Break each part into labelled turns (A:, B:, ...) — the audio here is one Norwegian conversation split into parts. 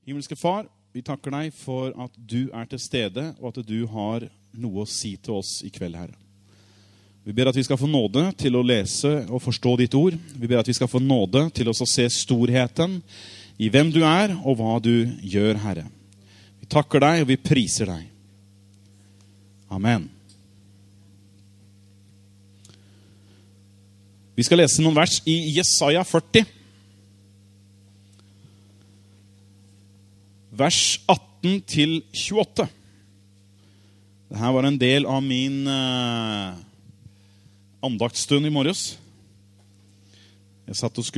A: Himmelske Far, vi takker deg for at du til stede, og at du har noe å si til oss i kveld, Herre. Vi ber at vi skal få nåde til å lese og forstå ditt ord. Vi ber at vi skal få nåde til å se storheten i hvem du og hva du gjør, Herre. Vi takker deg, og vi priser deg. Amen. Vi skal lese noen vers i Jesaja 40. Vers 18 til 28. Dette var en del av min andaktsstund i morges. Jeg satt og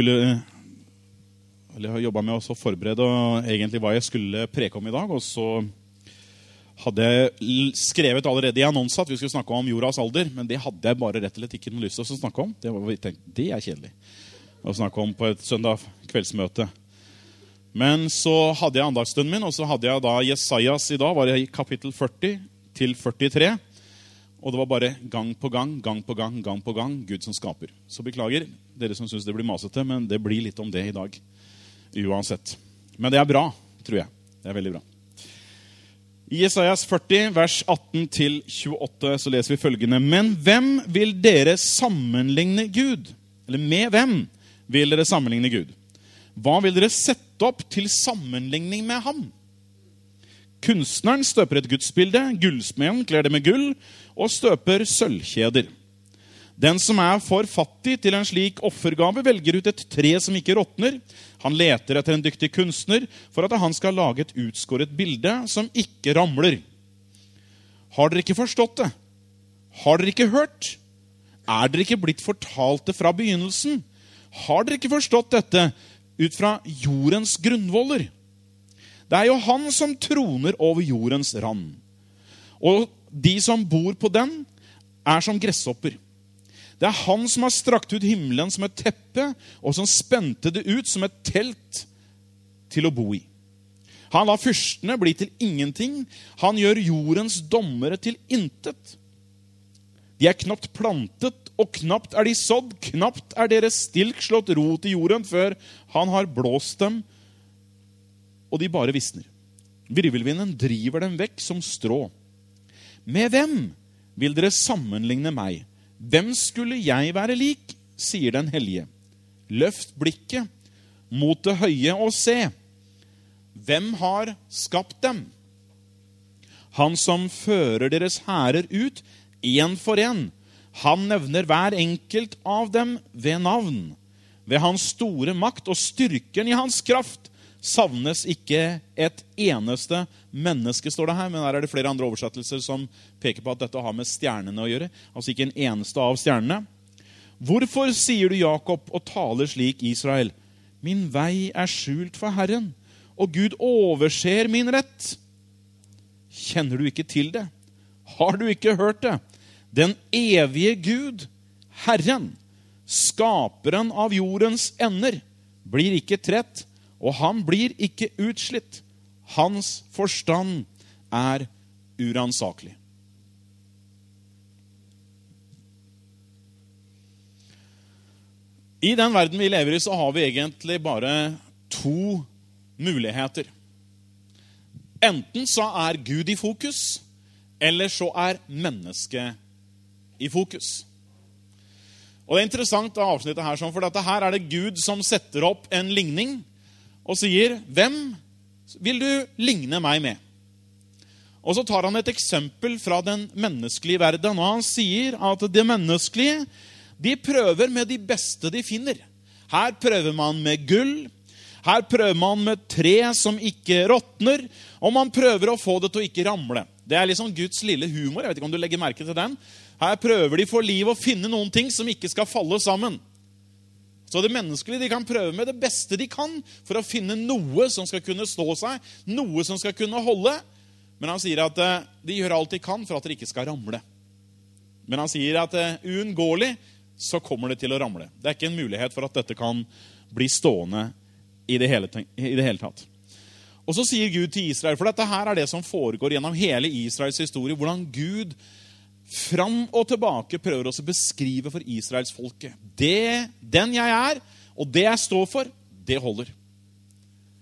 A: jeg har jobbet med å forberede egentlig hva jeg skulle preke om i dag, og så hadde jeg skrevet allerede i annonsen at vi skulle snakke om jordas alder, men det hadde jeg bare rett eller slett ikke noe lyst til å snakke om. Det kjedelig å snakke om på et søndag kveldsmøte. Men så hadde jeg andagsstunden min, og så hadde jeg da Jesajas i dag, var det i kapittel 40 til 43, og det var bare gang på gang, Gud som skaper. Så beklager dere som synes det blir masete, men det blir litt om det i dag, uansett. Men det bra, tror jeg. Det veldig bra. I Jesajas 40, vers 18 til 28, så leser vi følgende. Men hvem vil dere sammenligne Gud? Eller med hvem vil dere sammenligne Gud? Hva vil dere sette opp til sammenligning med ham? Kunstneren støper et gudsbilde, gullsmeden kler det med gull, og støper sølvkjeder. Den som for fattig til en slik offergave velger ut et tre som ikke råtner. Han leter etter en dyktig kunstner for at han skal lage et utskåret bilde som ikke ramler. Har dere ikke forstått det? Har dere ikke hørt? Dere ikke blitt fortalt det fra begynnelsen? Har dere ikke forstått dette ut fra jordens grunnvoller? Det jo han som troner over jordens rand. Og de som bor på den som gresshopper. Det han som har strakt ut himmelen som et teppe, og som spente det ut som et telt til å bo i. Han lar fyrstene bli til ingenting. Han gjør jordens dommere til intet. De knapt plantet, og knapt de sådd. Knapt deres stilk slått rot i jorden før han har blåst dem, og de bare visner. Virvelvinden driver dem vekk som strå. Med hvem vil dere sammenligne meg? Hvem skulle jeg være lik, sier den hellige. Løft blikket mot det høye og se. Hvem har skapt dem? Han som fører deres hærer ut, en for en. Han nevner hver enkelt av dem ved navn. Ved hans store makt og styrken i hans kraft savnes ikke et eneste menneske, står det her, men her det flere andre oversettelser som peker på at dette har med stjernene å gjøre, altså ikke en eneste av stjernene. Hvorfor sier du, Jakob, og taler slik, Israel? Min vei skjult for Herren, og Gud overser min rett. Kjenner du ikke til det? Har du ikke hørt det? Den evige Gud, Herren, skaperen av jordens ender, blir ikke trett, og han blir ikke utslitt. Hans forstand uransakelig. I den verden vi lever i, så har vi egentlig bare to muligheter. Enten så Gud i fokus, eller så mennesket i fokus. Og det interessant av avsnittet her, for dette her det Gud som setter opp en ligning, og sier, hvem vil du ligne meg med? Og så tar han et eksempel fra den menneskelige verden, og han sier at det menneskelige, de prøver med de beste de finner. Her prøver man med gull, her prøver man med tre som ikke råtner, og man prøver å få det til å ikke ramle. Det liksom Guds lille humor, jeg vet ikke om du legger merke til den. Her prøver de for liv å finne noen ting som ikke skal falle sammen. Så det menneskelige, de kan prøve med det beste de kan for å finne noe som skal kunne stå seg, noe som skal kunne holde. Men han sier at de gjør alt de kan for at det ikke skal ramle. Men han sier at uunngåelig så kommer det til å ramle. Det ikke en mulighet for at dette kan bli stående i det hele tatt. Og så sier Gud til Israel, for dette her det som foregår gjennom hele Israels historie, hvordan Gud fram og tilbake prøver også å beskrive for Israels folke. Den jeg og det jeg står for, det holder.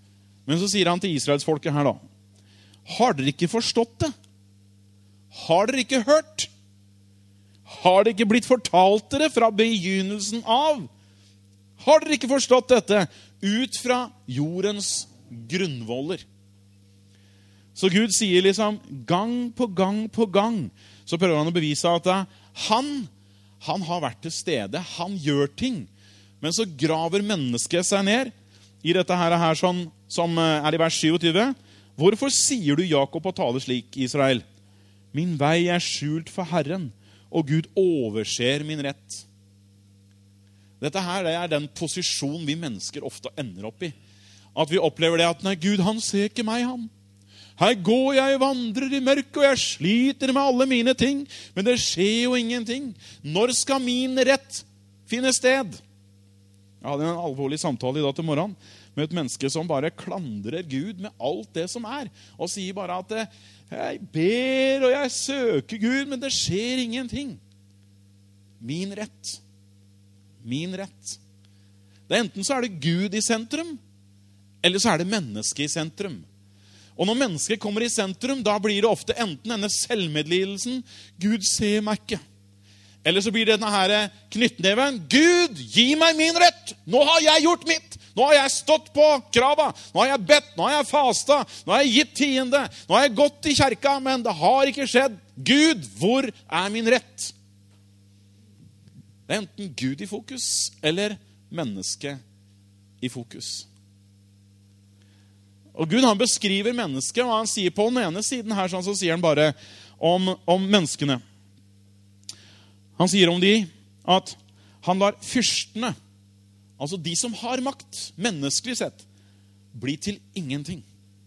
A: Men så sier han til Israelsfolket her da, har dere ikke forstått det? Har dere ikke hørt? Har det ikke blitt fortalt dere fra begynnelsen av? Har dere ikke forstått dette ut fra jordens grunnvoller? Så Gud sier liksom gang på gang på gang, så prøver han å bevise at han har vært til stede, han gjør ting. Men så graver mennesket seg ned i dette her sånn, som er i vers 27. Hvorfor sier du Jakob og taler slik, Israel? Min vei er skjult for Herren, og Gud overser min rett. Dette her det er den posisjon vi mennesker ofte ender opp i. At vi opplever det at, nei, Gud, han ser ikke meg, han. Her går jeg, vandrer i mørket, og jeg sliter med alle mine ting, men det skjer jo ingenting. Når skal min rett finne sted? Jeg hadde en alvorlig samtale i dag til morgen med et menneske som bare klandrer Gud med alt det som er, og sier bare at jeg ber og jeg søker Gud, men det skjer ingenting. Min rett. Min rett. Det enten så er det Gud i sentrum, eller så er det mennesket i sentrum. Og når mennesket kommer i sentrum, da blir det ofte enten denne selvmedlidelsen, Gud ser meg ikke. Eller så blir det denne her knyttneven, Gud, gi meg min rett! Nå har jeg gjort mitt! Nå har jeg stått på krava, nå har jeg bedt, nå har jeg fasta, nå har jeg gitt tiende, nå har jeg gått i kjerka, men det har ikke skjedd. Gud, hvor er min rett? Det er enten Gud i fokus, eller menneske i fokus. Og Gud han beskriver mennesket, og han sier på den ene siden her, så sier han bare om menneskene. Han sier om de at han lar fyrstene, altså de som har makt, menneskelig sett, bli til ingenting.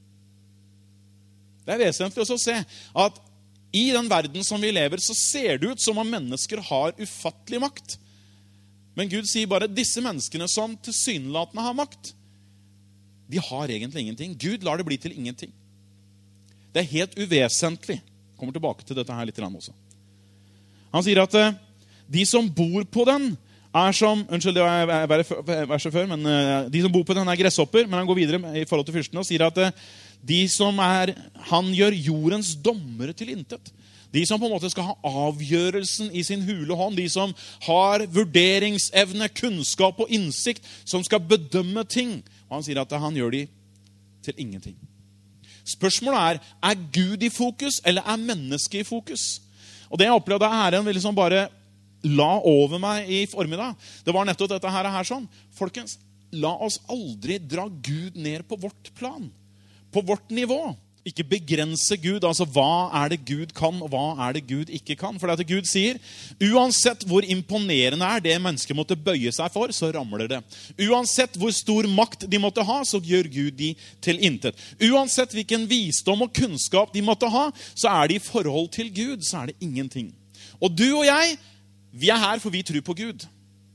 A: Det er vesentlig også å se at i den verden som vi lever, så ser det ut som om mennesker har ufattelig makt. Men Gud sier bare disse menneskene som tilsynelatende har makt, de har egentlig ingenting. Gud lar det bli til ingenting. Det er helt uvesentlig. Jeg kommer tilbake til dette her litt også. Han sier at de som bor på den er som, unnskyld det var verset før, men de som bor på den er gresshopper, men han går videre i forhold til fyrstene og sier at de som han gjør jordens dommere til intet. De som på en måte skal ha avgjørelsen i sin hule hånd, de som har vurderingsevne, kunnskap og innsikt, som skal bedømme ting. Og han sier at han gjør de til ingenting. Spørsmålet er Gud i fokus, eller er mennesket i fokus? Og det jeg opplevde Herren ville liksom bare la over meg i formiddag. Det var nettopp dette her sånn. Folkens, la oss aldri dra Gud ned på vårt plan, på vårt nivå. Ikke begrense Gud, altså hva er det Gud kan, og hva er det Gud ikke kan. For det at Gud sier, uansett hvor imponerende er det mennesket måtte bøye seg for, så ramler det. Uansett hvor stor makt de måtte ha, så gjør Gud de til intet. Uansett hvilken visdom og kunnskap de måtte ha, så er de i forhold til Gud, så er det ingenting. Og du og jeg, vi er her for vi tror på Gud.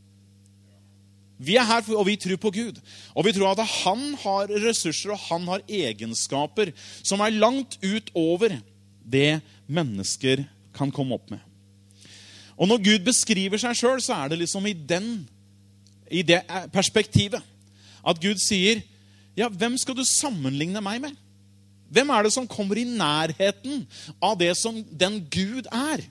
A: Vi er her og vi tror på Gud. Og vi tror at han har ressurser og han har egenskaper som er langt utover det mennesker kan komme opp med. Og når Gud beskriver seg selv, så er det liksom i det perspektivet. At Gud sier, ja, hvem skal du sammenligne meg med? Hvem er det som kommer i nærheten av det som den Gud er?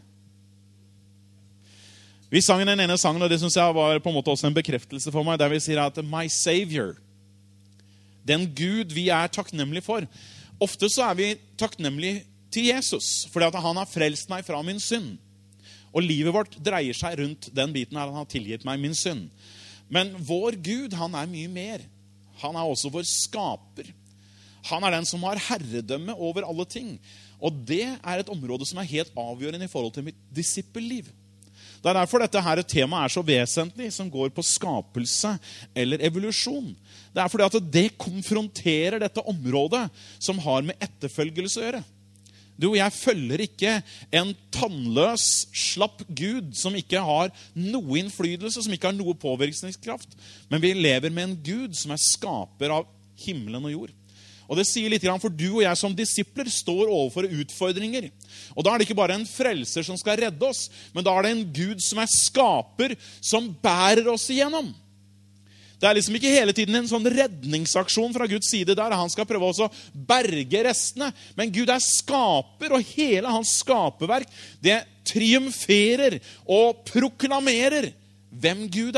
A: Vi sang den ene sangen, og det synes jeg var på en måte også en bekreftelse for meg, der vi sier at my Savior, den Gud vi er takknemlige for. Ofte så er vi takknemlige til Jesus, fordi at han har frelst meg fra min synd. Og livet vårt dreier seg rundt den biten her, han har tilgitt meg min synd. Men vår Gud, han er mye mer. Han er også vår skaper. Han er den som har herredømme over alle ting. Og det er et område som er helt avgjørende i forhold til mitt disippelliv. Det er derfor dette her temaet er så vesentlig, som går på skapelse eller evolusjon. Det er fordi at det konfronterer dette området som har med etterfølgelse å gjøre. Du og jeg følger ikke en tannløs, slapp Gud som ikke har noe innflytelse, som ikke har noe påvirkningskraft. Men vi lever med en Gud som er skaper av himmelen og jord. Og det sier litt grann, for du og jeg som disipler står overfor utfordringer. Og da er det ikke bare en frelser som skal redde oss, men da er det en Gud som er skaper, som bærer oss igjennom. Det liksom ikke hele tiden en sånn redningsaksjon fra Guds side der han skal prøve også å berge restene. Men Gud skaper, og hele hans skaperverk, det triumferer og proklamerer hvem Gud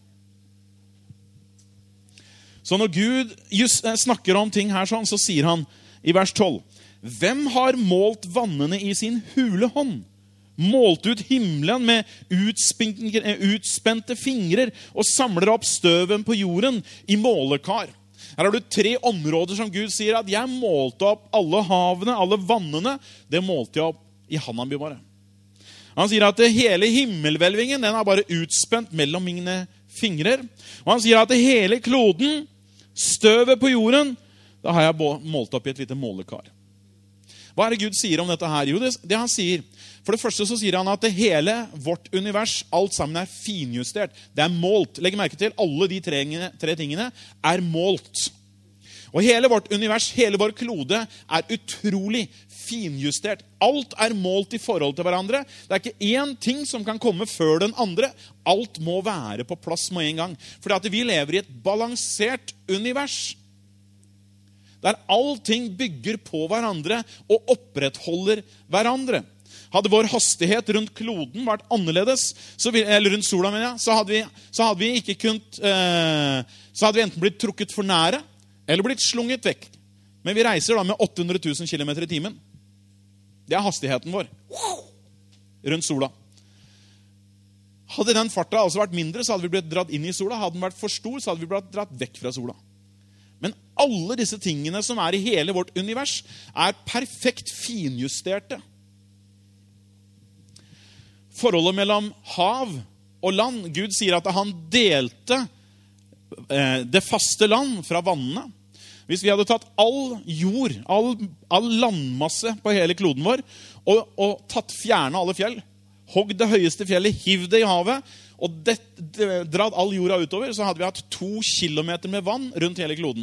A: Så når Gud snakker om ting her sånn, så sier han i vers 12, hvem har målt vannene i sin hule hånd? Målt ut himmelen med utspente fingrer og samler opp støven på jorden i målekar. Her har du 3 områder som Gud sier at jeg målte opp alle havene, alle vannene, det målte jeg opp i handa mi bare. Han sier at hele himmelhvelvingen, den bare utspent mellom mine fingrer. Og han sier at hele kloden, støvet på jorden, da har jeg målt opp i et lite målekar. Hva det Gud sier om dette her? Jo, det han sier, for det første så sier han at hele vårt univers, alt sammen finjustert. Det målt. Legg merke til, alle de 3 tingene målt. Og hele vårt univers, hele vår klode utrolig finjustert. Alt målt i forhold til hverandre. Det ikke én ting som kan komme før den andre. Alt må være på plass med en gang. For vi lever i et balansert univers. Der allting bygger på hverandre og opprettholder hverandre. Hadde vår hastighet rundt kloden vært annerledes, eller rundt sola, så hadde vi ikke kunnet, så hadde vi enten blitt trukket for nære, eller blitt slunget vekk. Men vi reiser da med 800 000 km i timen. Det hastigheten vår. Rundt sola. Hadde den farta altså vært mindre, så hadde vi blitt dratt inn i sola. Hadde den vært for stor, så hadde vi blitt dratt vekk fra sola. Men alle disse tingene som i hele vårt univers, perfekt finjusterte. Forholdet mellom hav og land. Gud sier at han delte det faste land fra vannene. Hvis vi hadde tatt all jord, all landmasse på hele kloden vår, og fjerne alle fjell, hogg det høyeste fjellet, hiv det i havet, og dratt all jorda utover, så hadde vi hatt 2 kilometer med vann rundt hele kloden.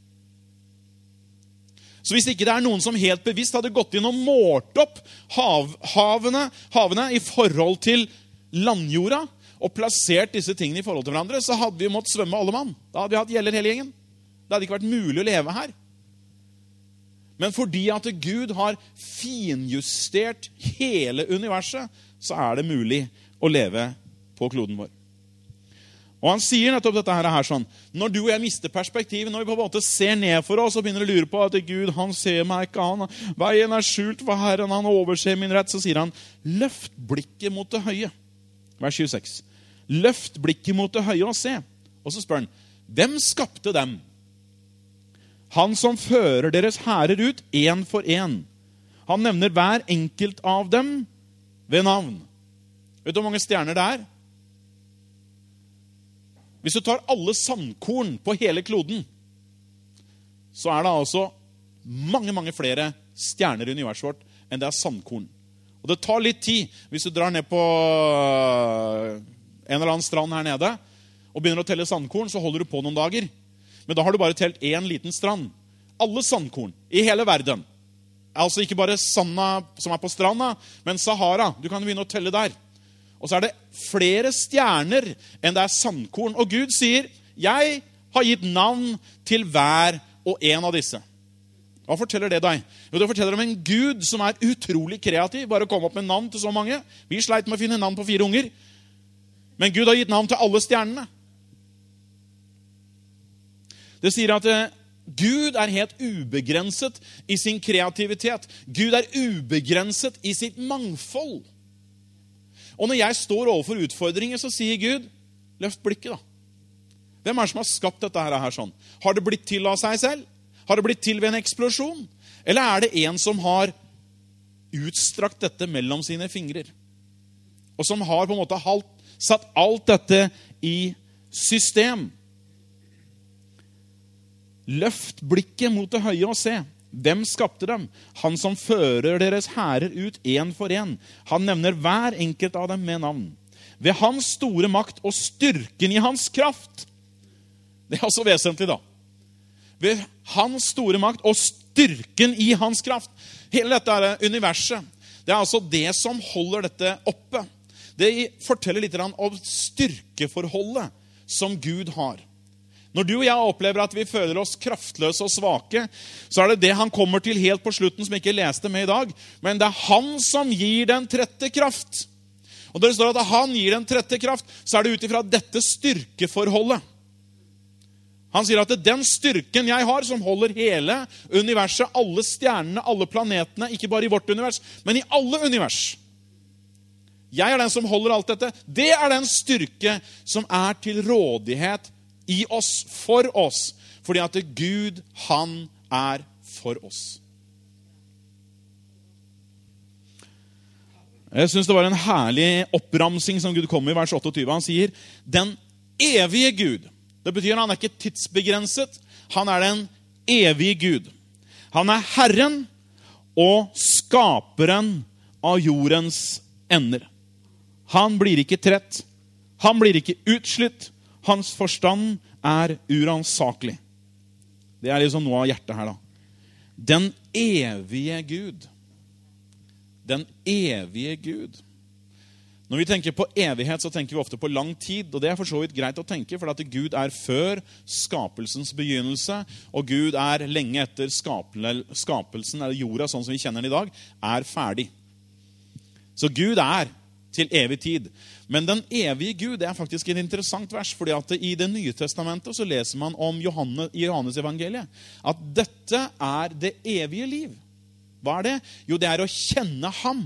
A: Så hvis ikke det noen som helt bevisst hadde gått inn og målt opp havene i forhold til landjorda, og plassert disse tingene i forhold til hverandre, så hadde vi måttet svømme alle mann. Da hadde vi hatt gjeller hele gjengen. Det hadde ikke vært mulig å leve her. Men fordi at Gud har finjustert hele universet, så det mulig å leve på kloden vår. Og han sier nettopp dette her sånn, når du og jeg mister perspektivet, når vi på en måte ser ned for oss og begynner å lure på at Gud, han ser meg ikke, veien skjult for Herren, han overser min rett, så sier han, løft blikket mot det høye. Vers 26. Løft blikket mot det høye og se. Og så spør han, hvem skapte dem? Han som fører deres hærer ut, en for en. Han nevner hver enkelt av dem ved navn. Vet du hvor mange stjerner det Hvis du tar alle sandkorn på hele kloden, så det altså mange, mange flere stjerner i universet vårt enn det sandkorn. Og det tar litt tid hvis du drar ned på en eller annen strand her nede og begynner å telle sandkorn, så holder du på noen dager. Men da har du bare telt en liten strand. Alle sandkorn i hele verden. Altså ikke bare sanda som på stranda, men Sahara. Du kan begynne å telle der. Og så det flere stjerner enn det sandkorn. Og Gud sier, jeg har gitt navn til hver og en av disse. Hva forteller det deg? Jo, det forteller om en Gud som utrolig kreativ. Bare kom opp med navn til så mange. Vi sleit med å finne navn på 4 unger. Men Gud har gitt navn til alle stjernene. Det sier at Gud helt ubegrenset i sin kreativitet. Gud ubegrenset i sitt mangfold. Og når jeg står overfor utfordringer, så sier Gud, løft blikket da. Hvem som har skapt dette her sånn? Har det blitt til av seg selv? Har det blitt til ved en eksplosjon? Eller det en som har utstrakt dette mellom sine fingrer? Og som har på en måte satt alt dette i system? Løft blikket mot det høye og se. Hvem skapte dem? Han som fører deres hærer ut en for en. Han nevner hver enkelt av dem med navn. Ved hans store makt og styrken i hans kraft. Det også vesentlig da. Ved hans store makt og styrken i hans kraft. Hele dette universet. Det altså det som holder dette oppe. Det forteller litt om styrkeforholdet som Gud har. Når du og jeg opplever at vi føler oss kraftløse og svake, så er det det han kommer til helt på slutten som jeg ikke leste med i dag. Men det er han som gir den trette kraft. Og når det står at han gir den trette kraft, så er det utifra dette styrkeforholdet. Han sier at det er den styrken jeg har som holder hele universet, alle stjernene, alle planetene, ikke bare i vårt univers, men i alle univers. Jeg er den som holder alt dette. Det er den styrke som er til rådighet i oss, for oss, fordi at Gud, han er for oss. Jeg synes det var en herlig oppramsing som Gud kom med i vers 28. Han sier, den evige Gud. Det betyr at han er ikke tidsbegrenset, han er den evige Gud. Han er Herren og skaperen av jordens ender. Han blir ikke trett, han blir ikke utslitt, hans forstand er uransakelig. Det er liksom noe av hjertet her da. Den evige Gud. Den evige Gud. Når vi tenker på evighet, så tenker vi ofte på lang tid, og det er for så vidt greit å tenke, for at Gud er før skapelsens begynnelse, og Gud er lenge etter skapelsen, eller jorda, sånn som vi kjenner den i dag, er ferdig. Så Gud er til evig tid. Men den evige Gud, det er faktisk et interessant vers, fordi at i det nye testamentet så leser man om Johannes evangeliet, at dette er det evige liv. Hva er det? Jo, det er å kjenne ham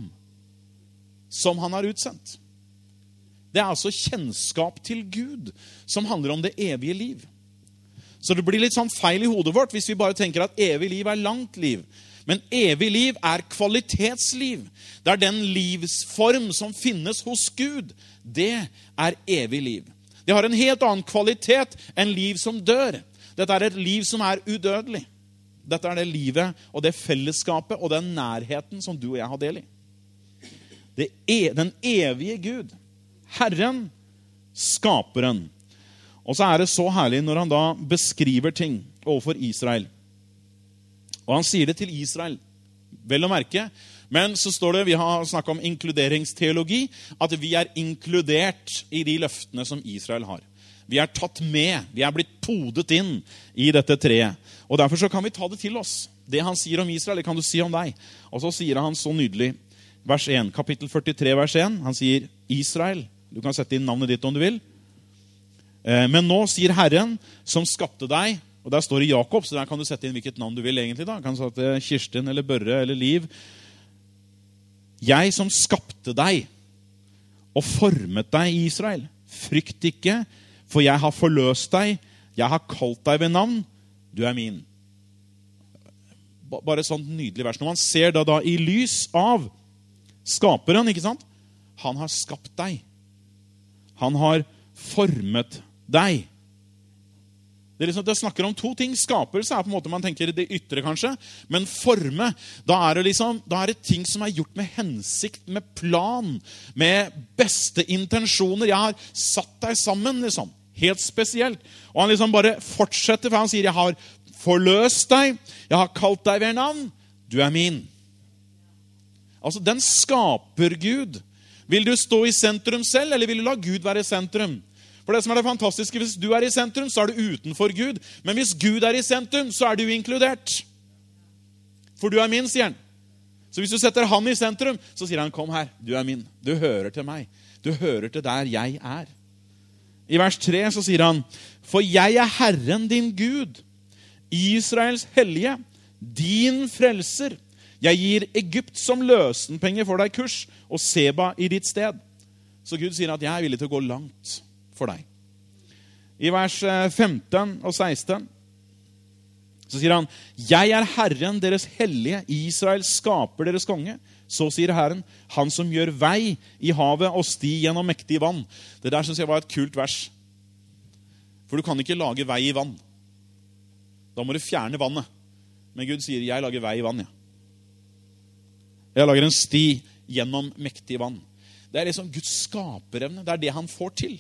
A: som han har utsendt. Det er altså kjennskap til Gud som handler om det evige liv. Så det blir litt sånn feil i hodet vårt hvis vi bare tenker at evig liv er langt liv. Men evig liv er kvalitetsliv. Det er den livsform som finnes hos Gud. Det er evig liv. Det har en helt annen kvalitet enn liv som dør. Dette er et liv som er udødelig. Dette er det livet og det fellesskapet og den nærheten som du og jeg har del i. Den evige Gud. Herren, skaperen. Og så er det så herlig når han da beskriver ting overfor Israel. Og han sier det til Israel, vel å merke. Men så står det, vi har snakket om inkluderingsteologi, at vi er inkludert i de løftene som Israel har. Vi er tatt med, vi er blitt podet inn i dette treet. Og derfor så kan vi ta det til oss. Det han sier om Israel, det kan du si om deg. Og så sier han så nydelig, vers 1, kapittel 43, vers 1. Han sier, Israel, du kan sette inn navnet ditt om du vil. Men nå sier Herren, som skapte deg, og der står det Jakob, så der kan du sette inn hvilket navn du vil egentlig da. Kan du sette Kirsten, eller Børre, eller Liv. Jeg som skapte deg, og formet deg, Israel. Frykt ikke, for jeg har forløst deg. Jeg har kalt deg ved navn. Du er min. Bare et sånt nydelig vers. Når man ser da i lys av skaperen, ikke sant? Han har skapt deg. Han har formet deg. Det snakker om to ting. Skapelse er på en måte man tenker det ytre kanskje, men forme, da er det ting som er gjort med hensikt, med plan, med beste intensjoner. Jeg har satt deg sammen, helt spesielt. Og han bare fortsetter, for han sier, jeg har forløst deg, jeg har kalt deg ved navn, du er min. Altså, den skaper Gud. Vil du stå i sentrum selv, eller vil du la Gud være i sentrum? For det som er det fantastiske, hvis du er i sentrum, så er du utenfor Gud. Men hvis Gud er i sentrum, så er du inkludert. For du er min, sier han. Så hvis du setter han i sentrum, så sier han, kom her, du er min. Du hører til meg. Du hører til der jeg er. I vers 3 så sier han, for jeg er Herren din Gud, Israels hellige, din frelser. Jeg gir Egypt som løsenpenger for deg kurs, og Seba i ditt sted. Så Gud sier at jeg er villig til å gå langt for deg. I vers 15 og 16 så sier han, jeg er Herren deres hellige, Israel skaper deres konge. Så sier Herren, han som gjør vei i havet og sti gjennom mektig vann. Det der synes jeg var et kult vers. For du kan ikke lage vei i vann. Da må du fjerne vannet. Men Gud sier, jeg lager vei i vann, ja. Jeg lager en sti gjennom mektig vann. Det er liksom Guds skaperevne. Det er det han får til.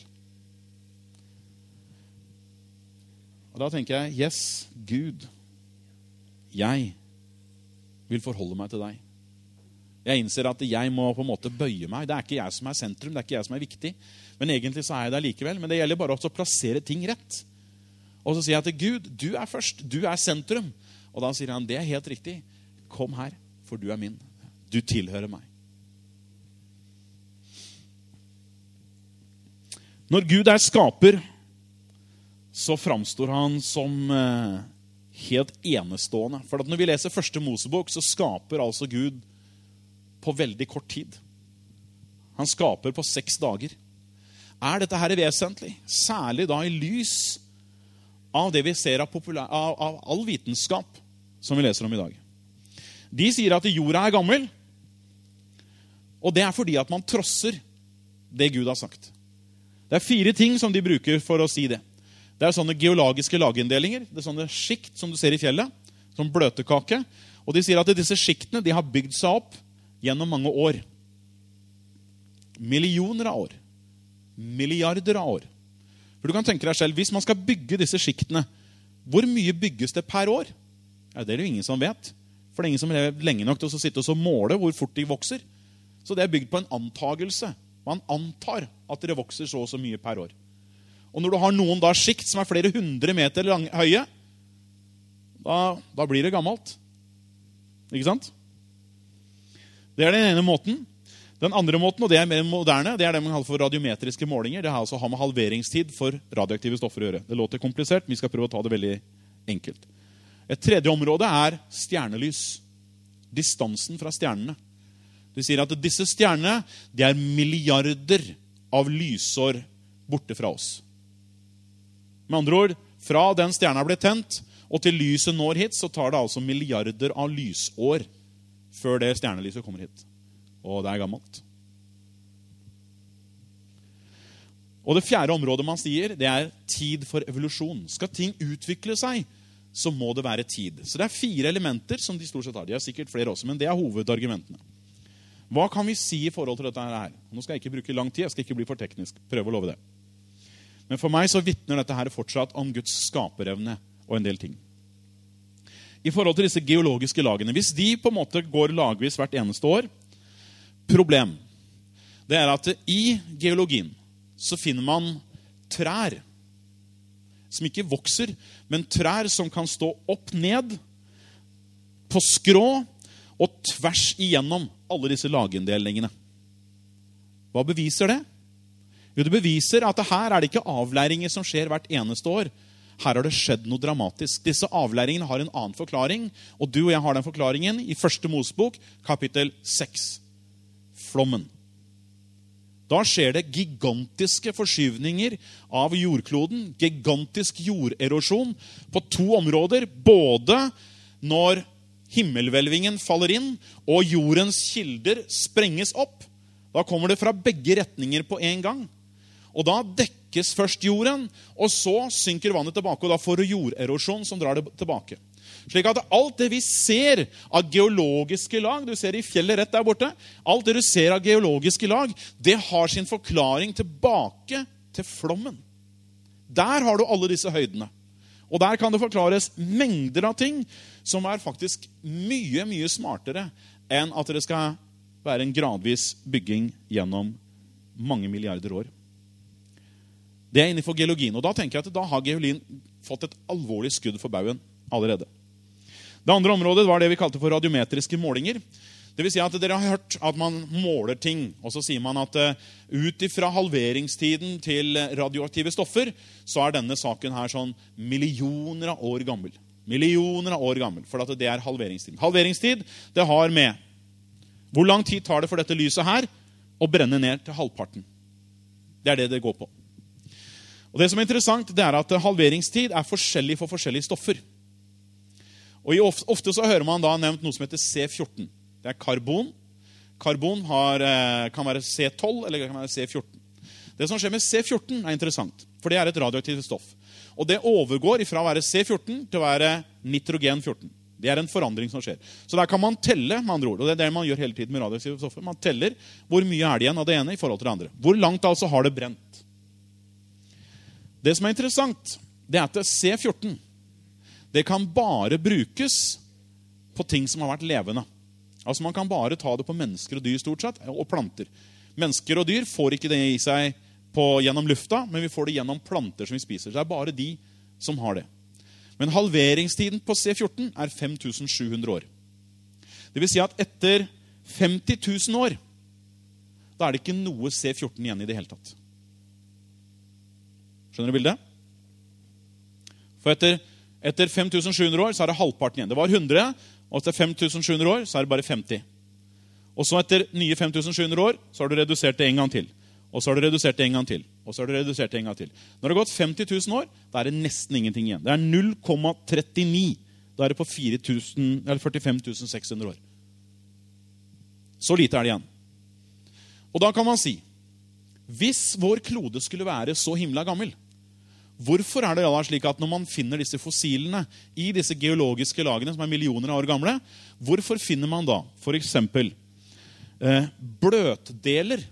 A: Og da tenker jeg, yes, Gud, jeg vil forholde meg til deg. Jeg innser at jeg må på en måte bøye meg. Det er ikke jeg som er sentrum, det er ikke jeg som er viktig. Men egentlig så er jeg der likevel. Men det gjelder bare også å plassere ting rett. Og så sier jeg til Gud, du først, du sentrum. Og da sier han, det helt riktig. Kom her, for du min. Du tilhører meg. Når Gud skaper, så framstår han som helt enestående. For når vi leser første Mosebok, så skaper altså Gud på veldig kort tid. Han skaper på 6 dager. Dette her vesentlig? Særlig da i lys av det vi ser av all vitenskap som vi leser om i dag. De sier at jorda gammel, og det fordi at man trosser det Gud har sagt. Det 4 ting som de bruker for å si det. Det sånne geologiske laginndelinger, det sånne skikt som du ser i fjellet, som bløtekake, og de sier at disse skiktene de har bygd seg opp gjennom mange år. Millioner av år. Milliarder av år. For du kan tenke deg selv, hvis man skal bygge disse skiktene, hvor mye bygges det per år? Ja, det jo ingen som vet. For det ingen som lever lenge nok til å sitte og måle hvor fort de vokser. Så det bygd på en antagelse. Man antar at det vokser så og så mye per år. Og når du har noen da skikt som flere 100 meter høye, da blir det gammelt. Ikke sant? Det den ene måten. Den andre måten, og det mer moderne, det det man kaller for radiometriske målinger. Det har altså med halveringstid for radioaktive stoffer å gjøre. Det låter komplisert, men vi skal prøve å ta det veldig enkelt. Et tredje område stjernelys. Distansen fra stjernene. De sier at disse stjernene, de milliarder av lysår borte fra oss. Med andre ord, fra den stjerna ble tent, og til lyset når hit, så tar det altså milliarder av lysår før det stjernelyset kommer hit. Og det gammelt. Og det fjerde området man sier, det tid for evolusjon. Skal ting utvikle seg, så må det være tid. Så det 4 elementer som de stort sett har. De har sikkert flere også, men det hovedargumentene. Hva kan vi si i forhold til dette her? Nå skal jeg ikke bruke lang tid, jeg skal ikke bli for teknisk. Prøv å love det. Men for meg så vittner dette her fortsatt om Guds skaperevne og en del ting. I forhold til disse geologiske lagene, hvis de på en måte går lagvis hvert eneste år, problem, det at i geologien så finner man trær som ikke vokser, men trær som kan stå opp ned på skrå og tvers igjennom alle disse laginndelingene. Hva beviser det? Jo, det beviser at her det ikke avleiringer som skjer hvert eneste år. Her har det skjedd noe dramatisk. Disse avleiringene har en annen forklaring, og du og jeg har den forklaringen i første Mosebok, kapittel 6. Flommen. Da skjer det gigantiske forskyvninger av jordkloden, gigantisk jorderosjon på 2 områder, både når himmelhvelvingen faller inn, og jordens kilder sprenges opp. Da kommer det fra begge retninger på en gang. Og da dekkes først jorden, og så synker vannet tilbake, og da får du jorderosjon som drar det tilbake. Slik at alt det vi ser av geologiske lag, du ser i fjellet rett der borte, alt det du ser av geologiske lag, det har sin forklaring tilbake til flommen. Der har du alle disse høydene. Og der kan det forklares mengder av ting som faktisk mye, mye smartere enn at det skal være en gradvis bygging gjennom mange milliarder år. Det innenfor geologien, og da tenker jeg at da har geologien fått et alvorlig skudd for bauen allerede. Det andre området var det vi kalte for radiometriske målinger. Det vil si at dere har hørt at man måler ting, og så sier man at ut ifra halveringstiden til radioaktive stoffer, så denne saken her sånn millioner av år gammel. Millioner av år gammel, for at det halveringstid. Halveringstid, det har med hvor lang tid tar det for dette lyset her å brenne ned til halvparten. Det det går på. Og det som interessant, det at halveringstid forskjellig for forskjellige stoffer. Og ofte så hører man da nevnt noe som heter C14. Det karbon. Karbon kan være C12, eller det kan være C14. Det som skjer med C14 interessant, for det et radioaktivt stoff. Og det overgår fra å være C14 til å være nitrogen 14. Det en forandring som skjer. Så der kan man telle, med andre ord, og det det man gjør hele tiden med radioaktive stoffer. Man teller hvor mye det igjen av det ene i forhold til det andre. Hvor langt altså har det brent? Det som interessant, det at C14, det kan bare brukes på ting som har vært levende. Altså man kan bare ta det på mennesker og dyr stort sett, og planter. Mennesker og dyr får ikke det i seg gjennom lufta, men vi får det gjennom planter som vi spiser. Så det bare de som har det. Men halveringstiden på C14 er 5700 år. Det vil si at etter 50 000 år, da er det ikke noe C14 igjen i det hele tatt. Skjønner du bildet? For etter 5700 år så er det halvparten igjen. Det var 100, og etter 5700 år så er det bare 50. Og så etter nye 5700 år så har du redusert det en gang til. Og så har du redusert det en gang til. Og så har du redusert det en gang til. Når det har gått 50 000 år, da er det nesten ingenting igjen. Det er 0,39. Da er det på 45 600 år. Så lite er det igjen. Og da kan man si, hvis vår klode skulle være så himla gammel, hvorfor er det da slik at når man finner disse fossilene i disse geologiske lagene som er millioner av år gamle, hvorfor finner man da for eksempel bløtdeler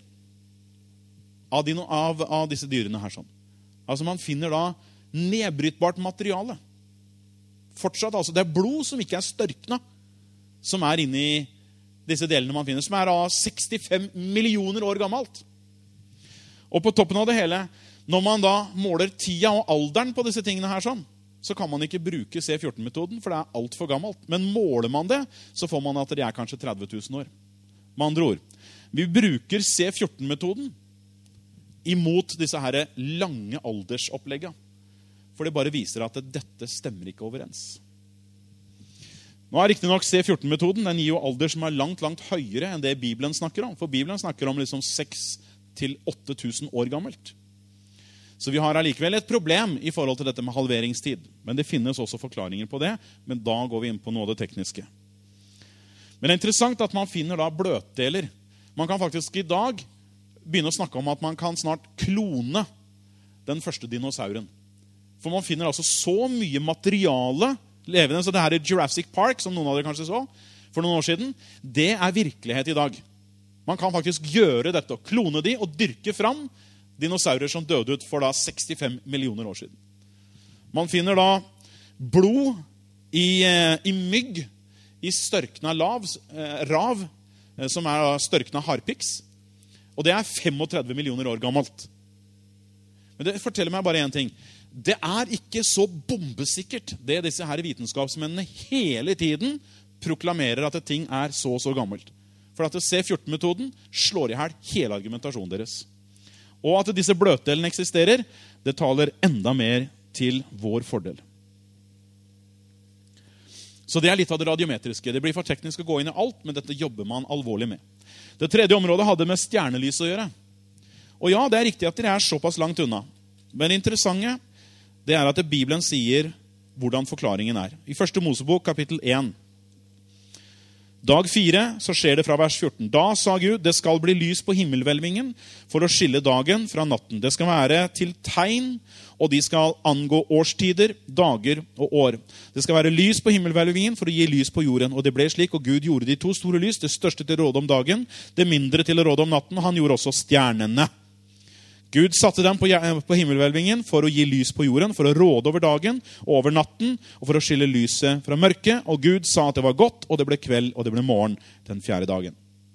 A: av disse dyrene her sånn? Altså man finner da nedbrytbart materiale. Fortsatt, altså det er blod som ikke er størkna, som er inne i disse delene man finner, som er av 65 millioner år gammelt. Og på toppen av det hele, når man da måler tida og alderen på disse tingene her sånn, så kan man ikke bruke C14-metoden, for det er alt for gammelt. Men måler man det, så får man at det er kanskje 30 000 år. Med andre ord, vi bruker C14-metoden imot disse her lange aldersoppleggene. For det bare viser at dette stemmer ikke overens. Nå er riktig nok C14-metoden, den gir jo alder som er langt, langt høyere enn det Bibelen snakker om. For Bibelen snakker om liksom 6 til 8 000 år gammelt. Så vi har allikevel et problem i forhold til dette med halveringstid. Men det finnes også forklaringer på det, men da går vi inn på noe av det tekniske. Men det er interessant at man finner da bløtdeler. Man kan faktisk i dag begynne å snakke om at man kan snart klone den første dinosauren. For man finner altså så mye materiale levende, så det her i Jurassic Park, som noen av dere kanskje så, for noen år siden, det er virkelighet i dag. Man kan faktisk gjøre dette, klone de og dyrke fram dinosaurer som døde ut for da 65 millioner år siden. Man finner da blod i mygg, i størkna rav, som er størkna harpiks, og det er 35 millioner år gammelt. Men det forteller meg bare en ting. Det er ikke så bombesikkert det disse her vitenskapsmennene hele tiden proklamerer at ting er så gammelt. For at C14-metoden slår i hel hele argumentasjonen deres. Og at disse bløtdelene eksisterer, det taler enda mer til vår fordel. Så det er litt av det radiometriske. Det blir for teknisk å gå inn i alt, men dette jobber man alvorlig med. Det tredje området hadde med stjernelys å gjøre. Og ja, det er riktig at dere er såpass langt unna. Men det interessante, det er at Bibelen sier hvordan forklaringen er. I 1. Mosebok, kapittel 1. Dag 4, så skjer det fra vers 14. Da sa Gud, det skal bli lys på himmelhvelvingen for å skille dagen fra natten. Det skal være til tegn, og de skal angå årstider, dager og år. Det skal være lys på himmelhvelvingen for å gi lys på jorden. Og det ble slik, og Gud gjorde de 2 store lys, det største til råd om dagen, det mindre til råd om natten, og han gjorde også stjernene. Gud satte dem på himmelhvelvingen for å gi lys på jorden, for å råde over dagen og over natten, og for å skille lyset fra mørket. Og Gud sa at det var godt, og det ble kveld, og det ble morgen den 4. dagen.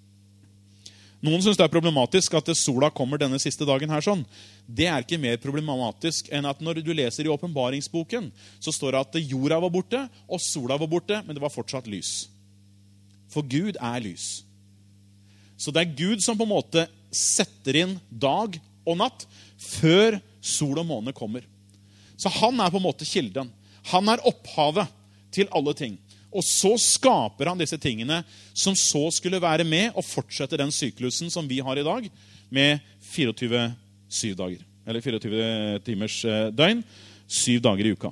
A: Noen synes det er problematisk at sola kommer denne siste dagen her sånn. Det er ikke mer problematisk enn at når du leser i åpenbaringsboken, så står det at jorda var borte, og sola var borte, men det var fortsatt lys. For Gud er lys. Så det er Gud som på en måte setter inn dag og natt før sol og måne kommer. Så han er på en måte kilden. Han er opphavet til alle ting. Og så skaper han disse tingene som så skulle være med og fortsette den syklusen som vi har i dag med 24 dager. Eller 24 timers døgn, 7 dager i uka.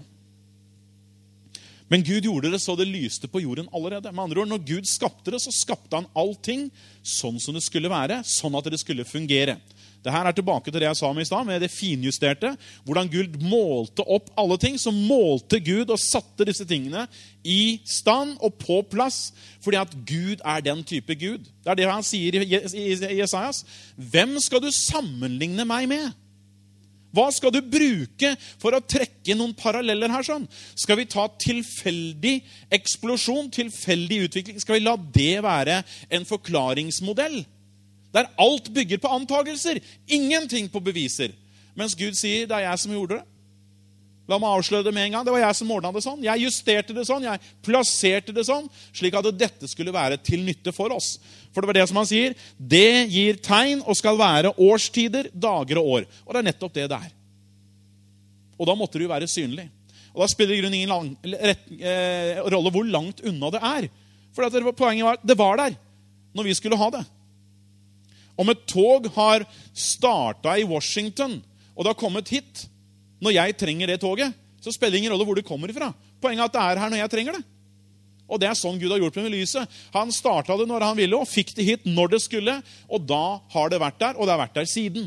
A: Men Gud gjorde det så det lyste på jorden allerede. Med andre ord, når Gud skapte det, så skapte han allting sånn som det skulle være, sånn at det skulle fungere. Det her er tilbake til det jeg sa om i sted, med det finjusterte, hvordan Gud målte opp alle ting, så målte Gud og satte disse tingene i stand og på plass, fordi at Gud er den type Gud. Det er det han sier i Jesajas. Hvem skal du sammenligne meg med? Hva skal du bruke for å trekke noen paralleller her sånn? Skal vi ta tilfeldig eksplosjon, tilfeldig utvikling? Skal vi la det være en forklaringsmodell? Der alt bygger på antagelser, ingenting på beviser. Mens Gud sier, det er jeg som gjorde det. La meg avsløre det med en gang. Det var jeg som ordnet det sånn. Jeg justerte det sånn, jeg plasserte det sånn, slik at dette skulle være til nytte for oss. For det var det som han sier, det gir tegn og skal være årstider, dager og år. Og det er nettopp det det er. Og da måtte det jo være synlig. Og da spiller det i grunnen ingen rolle hvor langt unna det er. For poenget var, det var der når vi skulle ha det. Om et tog har startet i Washington, og det har kommet hit, når jeg trenger det toget, så spiller det ingen rolle hvor det kommer ifra. Poenget er at det er her når jeg trenger det. Og det er sånn Gud har gjort med lyset. Han startet det når han ville, og fikk det hit når det skulle, og da har det vært der, og det har vært der siden.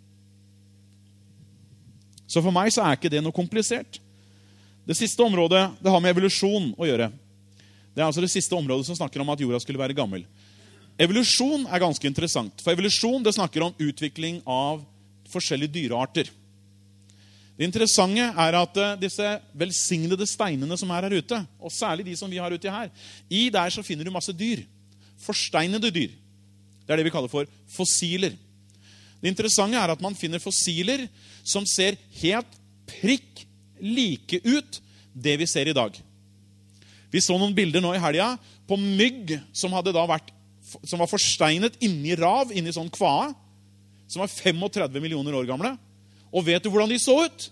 A: Så for meg så er ikke det noe komplisert. Det siste området, det har med evolusjon å gjøre. Det er altså det siste området som snakker om at jorda skulle være gammel. Evolusjon er ganske interessant, for evolusjon det snakker om utvikling av forskjellige dyrearter. Det interessante er at disse velsignede steinene som er her ute, og særlig de som vi har ute her, i der så finner du masse dyr. Forsteinede dyr. Det er det vi kaller for fossiler. Det interessante er at man finner fossiler som ser helt prikk like ut det vi ser i dag. Vi så noen bilder nå i helga på mygg som var forsteinet inni rav, inni sånn kvae, som var 35 millioner år gamle. Og vet du hvordan de så ut?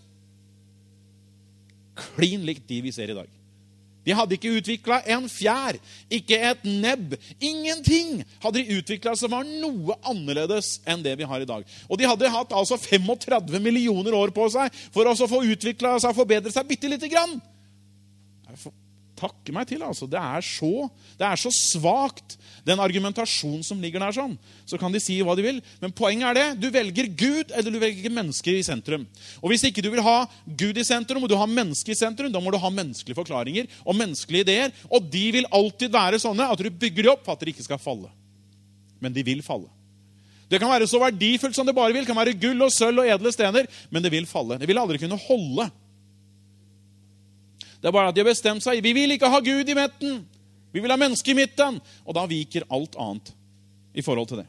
A: Klin likt de vi ser i dag. De hadde ikke utviklet en fjær, ikke et nebb, ingenting hadde de utviklet som var noe annerledes enn det vi har i dag. Og de hadde hatt altså 35 millioner år på seg for å få utviklet seg, forbedre seg bitte lite grann. Takke meg til, altså. Det er så svagt, den argumentasjon som ligger der sånn. Så kan de si hva de vil, men poenget er det. Du velger Gud, eller du velger mennesker i sentrum. Og hvis ikke du vil ha Gud i sentrum, og du har mennesker i sentrum, da må du ha menneskelige forklaringer og menneskelige ideer, og de vil alltid være sånne at du bygger de opp for at de ikke skal falle. Men de vil falle. Det kan være så verdifullt som det bare vil, det kan være gull og sølv og edle stener, men det vil falle. Det vil aldri kunne holde. Det er bare at de har bestemt seg. Vi vil ikke ha Gud i midten. Vi vil ha menneske i midten. Og da viker alt annet i forhold til det.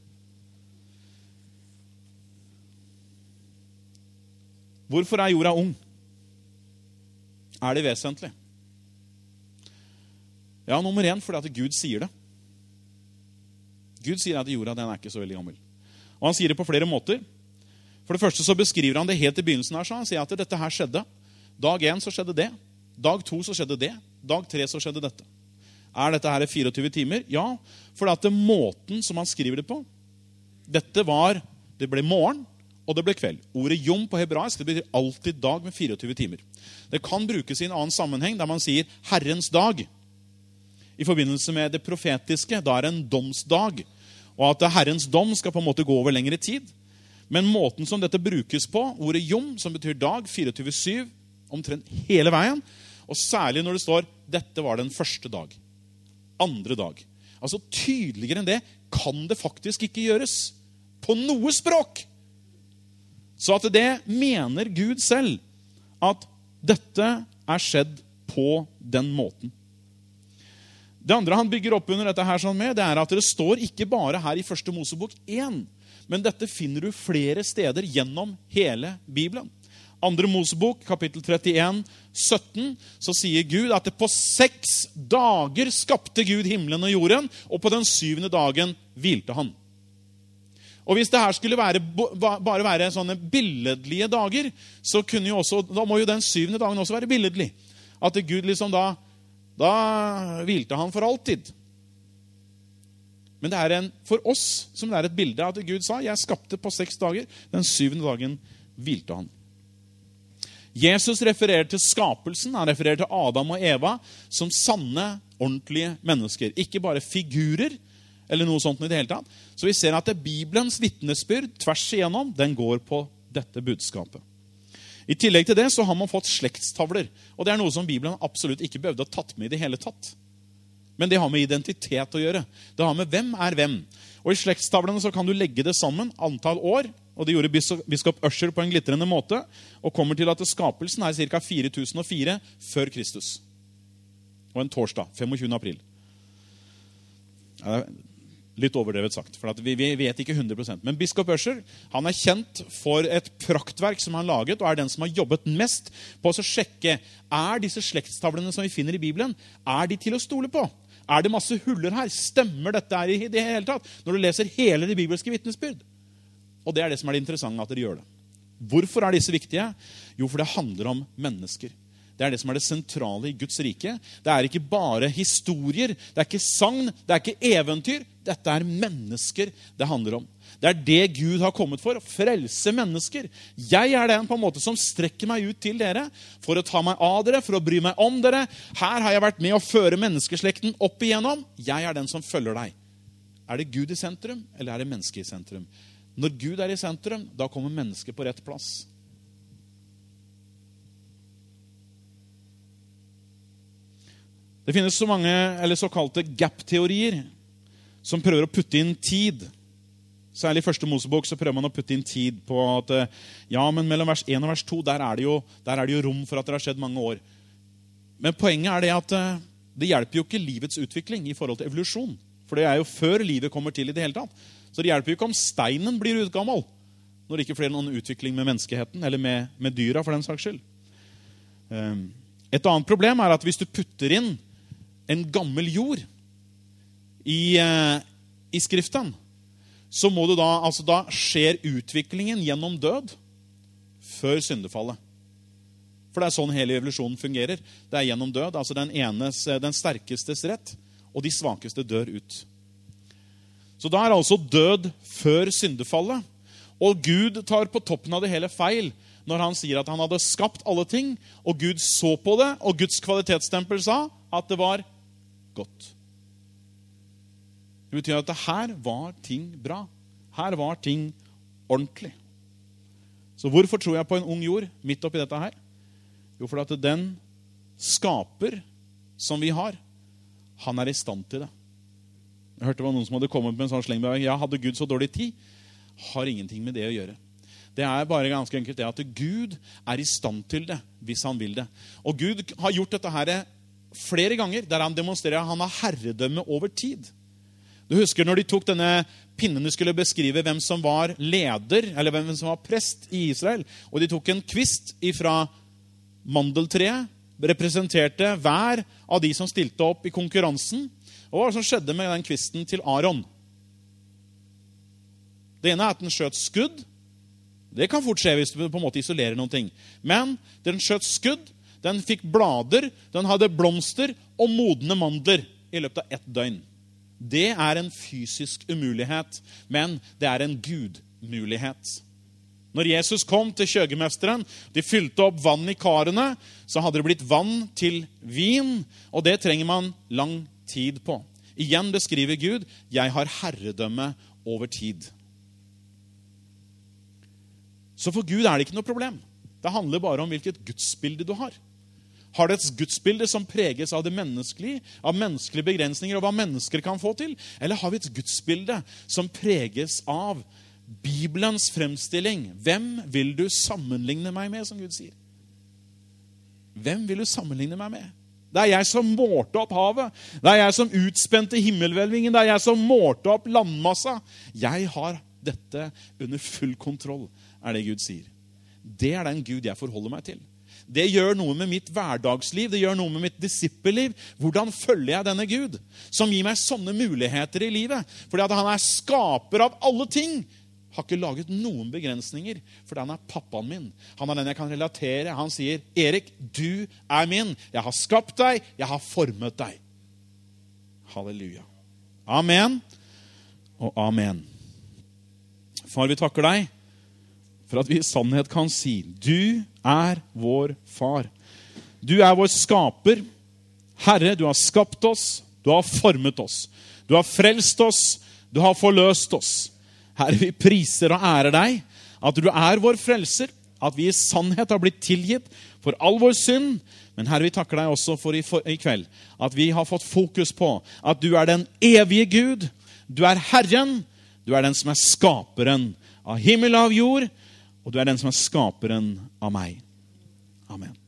A: Hvorfor er jorda ung? Er det vesentlig? Ja, nummer 1, fordi at Gud sier det. Gud sier at jorda den er ikke så veldig gammel. Og han sier det på flere måter. For det første så beskriver han det helt i begynnelsen her. Så han sier at dette her skjedde. Dag 1 så skjedde det. Dag 2 så skjedde det. Dag 3 så skjedde dette. Er dette her 24 timer? Ja, for at måten som han skriver det på, det ble morgen, og det ble kveld. Ordet jom på hebraisk, det betyr alltid dag med 24 timer. Det kan brukes i en annen sammenheng, der man sier Herrens dag. I forbindelse med det profetiske, da er det en domsdag. Og at Herrens dom skal på en måte gå over lengre tid. Men måten som dette brukes på, ordet jom, som betyr dag, 24/7, omtrent hele veien, og særlig når det står, dette var den første dag, andre dag. Altså tydeligere enn det kan det faktisk ikke gjøres på noe språk. Så at det mener Gud selv, at dette er skjedd på den måten. Det andre han bygger opp under dette her sånn med, det er at det står ikke bare her i 1. Mosebok 1, men dette finner du flere steder gjennom hele Bibelen. 2. Mosebok, kapittel 31, 17, så sier Gud at det på 6 dager skapte Gud himmelen og jorden, og på den 7. dagen hvilte han. Og hvis det her skulle bare være sånne billedlige dager, så kunne jo også, da må jo den 7. dagen også være billedlig. At Gud liksom da hvilte han for alltid. Men det er for oss som det er et bilde at Gud sa, jeg skapte på 6 dager, den 7. dagen hvilte han. Jesus refererer til skapelsen, han refererer til Adam og Eva som sanne, ordentlige mennesker. Ikke bare figurer, eller noe sånt i det hele tatt. Så vi ser at Bibelens vittnesbyrd tvers igjennom, den går på dette budskapet. I tillegg til det så har man fått slektstavler, og det er noe som Bibelen absolutt ikke behøvde å tatt med i det hele tatt. Men det har med identitet å gjøre. Det har med hvem er hvem. Og i slektstavlene så kan du legge det sammen, antall år, og det gjorde biskop Usher på en glitrende måte, og kommer til at skapelsen er ca. 4004 før Kristus. Og en torsdag, 25. april. Litt overdrevet sagt, for vi vet ikke 100%. Men biskop Ussher, han kjent for et praktverk som han laget, og den som har jobbet mest på å sjekke, disse slektstavlene som vi finner i Bibelen, de til å stole på? Det masse huller her? Stemmer dette her i det hele tatt? Når du leser hele det bibelske vitnesbyrd. Og det det som det interessante at dere gjør det. Hvorfor disse viktige? Jo, for det handler om mennesker. Det det som det sentrale i Guds rike. Det ikke bare historier, det ikke sagn, det ikke eventyr. Dette mennesker det handler om. Det det Gud har kommet for, å frelse mennesker. Jeg den på en måte som strekker meg ut til dere, for å ta meg av dere, for å bry meg om dere. Her har jeg vært med å føre menneskeslekten opp igjennom. Jeg den som følger deg. Det Gud i sentrum, eller det mennesket i sentrum? Når Gud i sentrum, da kommer mennesket på rett plass. Det finnes så mange, eller såkalte gap-teorier, som prøver å putte inn tid. Særlig i første Mosebok så prøver man å putte inn tid på at, ja, men mellom vers 1 og vers 2, der det jo rom for at det har skjedd mange år. Men poenget det at det hjelper jo ikke livets utvikling i forhold til evolusjon. For det jo før livet kommer til i det hele tatt. Så det hjelper jo ikke om steinen blir utgammel, når det ikke flere noen utvikling med menneskeheten, eller med dyra for den saks skyld. Et annet problem at hvis du putter inn en gammel jord i skriften, så må du da skjer utviklingen gjennom død før syndefallet. For det sånn hele evolusjonen fungerer. Det gjennom død, altså den sterkestes rett, og de svakeste dør ut. Så da altså død før syndefallet, og Gud tar på toppen av det hele feil, når han sier at han hadde skapt alle ting, og Gud så på det, og Guds kvalitetsstempel sa at det var godt. Det betyr at her var ting bra. Her var ting ordentlig. Så hvorfor tror jeg på en ung jord midt oppi dette her? Jo, for at den skaper som vi har, han i stand til det. Jeg hørte det var noen som hadde kommet med en sånn slengbevegelse. Ja, hadde Gud så dårlig tid? Har ingenting med det å gjøre. Det bare ganske enkelt det at Gud i stand til det, hvis han vil det. Og Gud har gjort dette her flere ganger, der han demonstrerer at han har herredømme over tid. Du husker når de tok denne pinnen de skulle beskrive hvem som var leder, eller hvem som var prest i Israel, og de tok en kvist ifra mandeltreet, representerte hver av de som stilte opp i konkurransen. Og hva som skjedde med den kvisten til Aaron? Det ene at den skjøt skudd. Det kan fort skje hvis du på en måte isolerer noen ting. Men den skjøt skudd, den fikk blader, den hadde blomster og modne mandler i løpet av 1 døgn. Det en fysisk umulighet, men det en gudmulighet. Når Jesus kom til kjøgemesteren, de fylte opp vann i karene, så hadde det blitt vann til vin, og det trenger man lang tid på. Igjen beskriver Gud, jeg har herredømme over tid. Så for Gud det ikke noe problem. Det handler bare om hvilket gudsbilde du har. Har du et gudsbilde som preges av det menneskelige, av menneskelige begrensninger og hva mennesker kan få til? Eller har vi et gudsbilde som preges av Bibelens fremstilling? Hvem vil du sammenligne meg med, som Gud sier? Hvem vil du sammenligne meg med? Det jeg som målte opp havet. Det jeg som utspente himmelhvelvingen. Det jeg som målte opp landmassa. Jeg har dette under full kontroll, det Gud sier. Det den Gud jeg forholder meg til. Det gjør noe med mitt hverdagsliv, det gjør noe med mitt disippelliv. Hvordan følger jeg denne Gud, som gir meg sånne muligheter i livet? Fordi at han skaper av alle ting, har ikke laget noen begrensninger, fordi han pappaen min. Han den jeg kan relatere. Han sier, Erik, du min. Jeg har skapt deg, jeg har formet deg. Halleluja. Amen og amen. Far, vi takker deg for at vi i sannhet kan si, du vår far. Du vår skaper. Herre, du har skapt oss, du har formet oss. Du har frelst oss, du har forløst oss. Herre, vi priser og ærer deg, at du vår frelser, at vi i sannhet har blitt tilgitt for all vår synd. Men Herre, vi takker deg også for i kveld, at vi har fått fokus på at du den evige Gud, du Herren, du den som skaperen av himmel og av jord, og du den som skaperen av meg. Amen.